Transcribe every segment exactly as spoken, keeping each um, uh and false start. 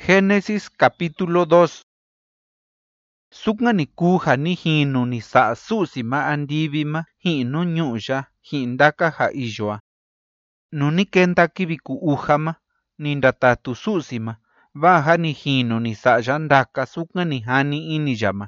Génesis capítulo dos. Sukna ni kuja ni hinu ni sa susi ma andivi ma hinu nyuya hindaka ha iyoa. Nuni kenta kibiku uja ma ni ndatatu susi ma vaha ni hinu ni sa yandaka sukna ni hani ini yama.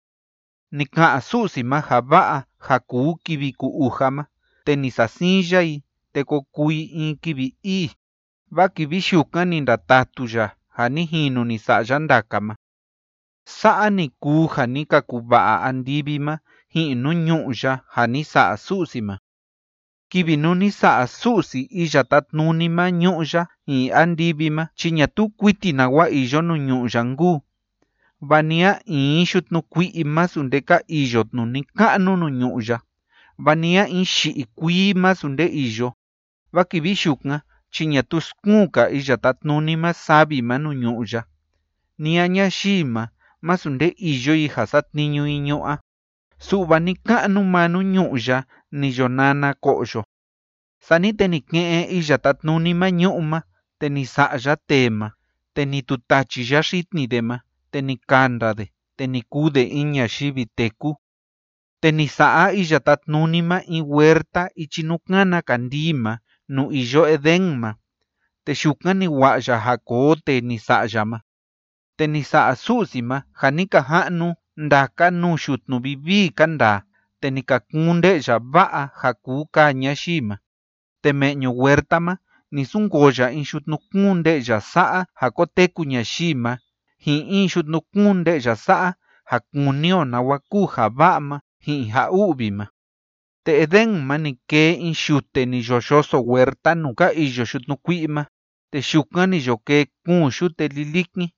Ni kaa susi ma havaa haku kibiku uja ma te ni sasinya i te kokui in kibi i. Va kibi shuka ni ndatatu ya hani hinu ni sa yandaka ma. Sa'a ni kuja ni kakuvaa andivi ma hinu nyuya hani sa'a susi ma. Kibi nuni sa'a susi iya tatnuni ma nyuya hi andivi ma chiña tu kuiti nawa iyo nu nyuya ngu. Vania in xutnu kui'i ma sundeka iyo nuni ka'nu nu nyuya. Vania in xi'i kui ma sunde iyo. Va kibi shuka chiña tu skuka iya tatnuni ma savi ma nu nyuya. Nia ñaxi ma ma sunde iyo i hasatniñu i ñu'a. Su'va ni ka'nu ma nu nyuya ni yonana ko'yo. Sani te ni ke'e iya tatnuni ma ñu'u ma te ni sa'ya te ma te ni tutachi ya xitni de ma te ni kanda de te ni kude in ñaxivi teku. Te ni sa'a iya tatnuni ma in huerta ichi nukana kandi ma nu iyo Edén ma. Te xuka ni wa'ya jako te ni sa'ya ma. Te ni sa'a susi ma ja ni ka ja'nu ndaka nu xutnu vivi kanda te ni ka kunde'ya va'a jaku ka ñaxi ma. Te me'ñu huerta ma ni sungoya in xutnu kunde'ya sa'a ja koteku ñaxi ma hi in xutnu kunde'ya sa'a ja kunio nawa ku ja va'a ma hi ja u'vi ma. Te Edén ma ni kee in xute ni yoxoso huerta nu ka iyo xutnu kui'i ma te xuka ni yo kee kuun xute lilikni.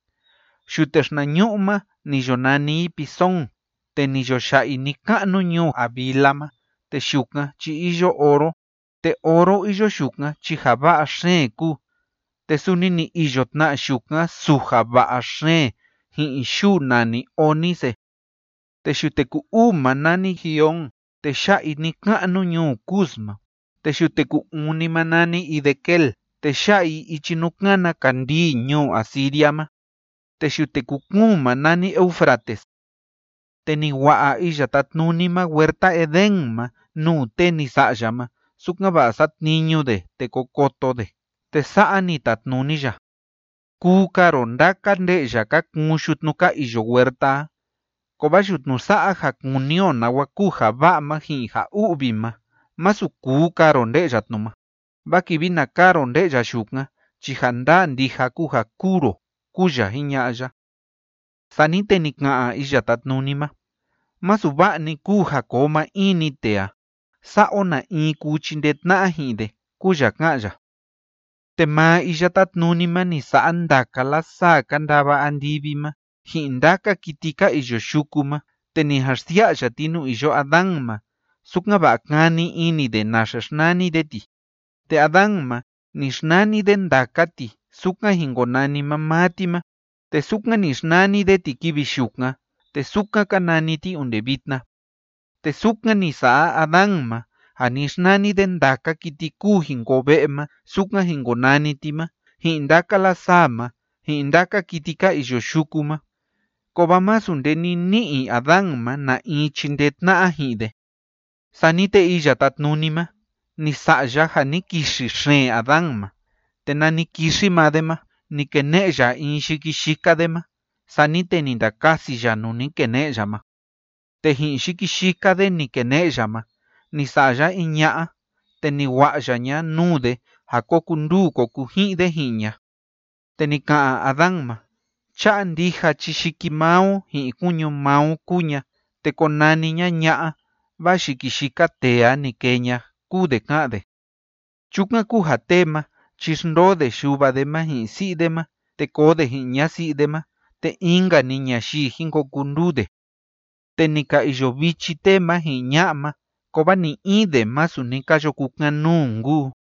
Xute xna ñu'u ma ni yo nani Pisón te ni yo xa'i ni ka'nu ñuu Havila ma te xuka chi iyo oro te oro iyo xuka chi ja va'a xeen ku. Te suni ni iyo tna'a xuka su ja va'a xeen hi'i xu nani ónice. Te xute ku uu ma nani Gión te xa'i ni ka'nu ñuu Cus ma. Te xute ku uni ma nani Hidekel te xa'i ichi nukana kandi ñuu Asiria ma. Te xute ku kuun ma nani Eufrates. Te ni wa'a iya tatnuni ma huerta Edén ma nu te ni sa'ya ma sukna va'a satniñu de te kokoto de. Te sa'a ni tatnuni ya. Kuka ro ndaka nde'ya ka kuun xutnu ka iyo huerta. Kova xutnu sa'a ja kunio nawa ku ja va'a ma hi ja u'vi ma. Masu kuka ro nde'ya tnu ma. Va kivi naka ro nde'ya xuka chi ja nda ndija ku ja kuro kuya jiña'ya. Sani te ni ka'a iya tatnuni ma. Masu va'a ni ku ja koo ma ini tea. Sa'o na in ku chindetna'a hi de kuya ka'ya. Te ma iya tatnuni ma ni sa'a ndaka la saa kandava andivi ma hi ndaka kiti ka iyo xuku ma te ni jaxsia'ya ti nu iyo Adán ma sukna va'a kani ini de naxa xnani de ti. Te Adán ma ni xnani de ndaka ti sukna jingonani ma mati ma te sukna ni xnani de ti kivi xuka te sukna kanani ti unde vitna. Te sukna ni sa'a Adán ma ja ni xnani de ndaka kiti ku jingo ve'e ma sukna jingonani ti ma hi ndaka la saa ma hi ndaka kiti ka iyo xuku ma. Kova ma sunde ni ni'i Adán ma na in chindetna'a hi de. Sani te iya tatnuni ma ni sa'ya ja ni kixi xeen Adán ma. Te na ni kixi ma de ma ni kene'ya in xikixika de ma. Sani te ni ndakasi ya nu ni kene'ya ma. Te hi xikixika de ni kene'ya ma ni sa'ya in ña'a te ni wa'ya ña nu de ja koku ndu koku ji'i de ji'ña. Te ni ka'a Adán ma cha'a ndija chi xiki mao hi'i kuñu mao kuña te konani ña ña'a va xikixika tea ni keña ku de ka'an de. Chuka ku ja te ma chi xndoo de xuva de ma hi'i si'i de ma te koo de hi'i ñasi'i de ma te inga ni ñaxi jinkoku ndu de. Te ni ka iyo vichi te ma hi'i ña'a ma kova ni in de masu ni kayo kukanu ngu.